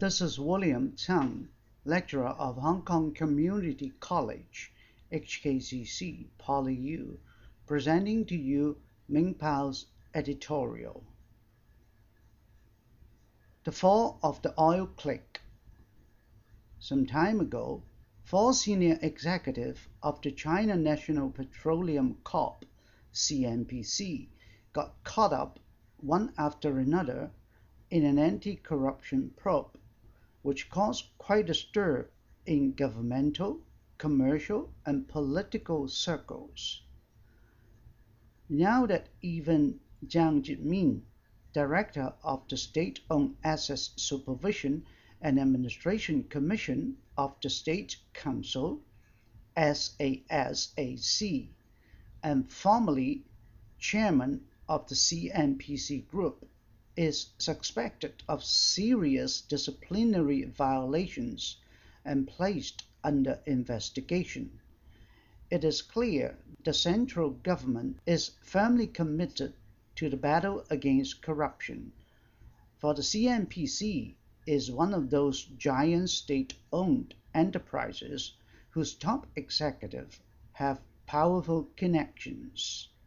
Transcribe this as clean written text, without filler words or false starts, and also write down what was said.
This is William Tsang, lecturer of Hong Kong Community College, HKCC, PolyU, presenting to you Ming Pao's editorial. The Fall of the Oil Clique. Some time ago, 4 senior executives of the China National Petroleum Corp, CNPC, got caught up, one after another, in an anti-corruption probe, which caused quite a stir in governmental, commercial, and political circles. Now that even Jiang Zemin, director of the State-Owned Assets Supervision and Administration Commission of the State Council, SASAC, and formerly chairman of the CNPC Group, is suspected of serious disciplinary violations and placed under investigation. It is clear the central government is firmly committed to the battle against corruption, for the CNPC is one of those giant state-owned enterprises whose top executives have powerful connections.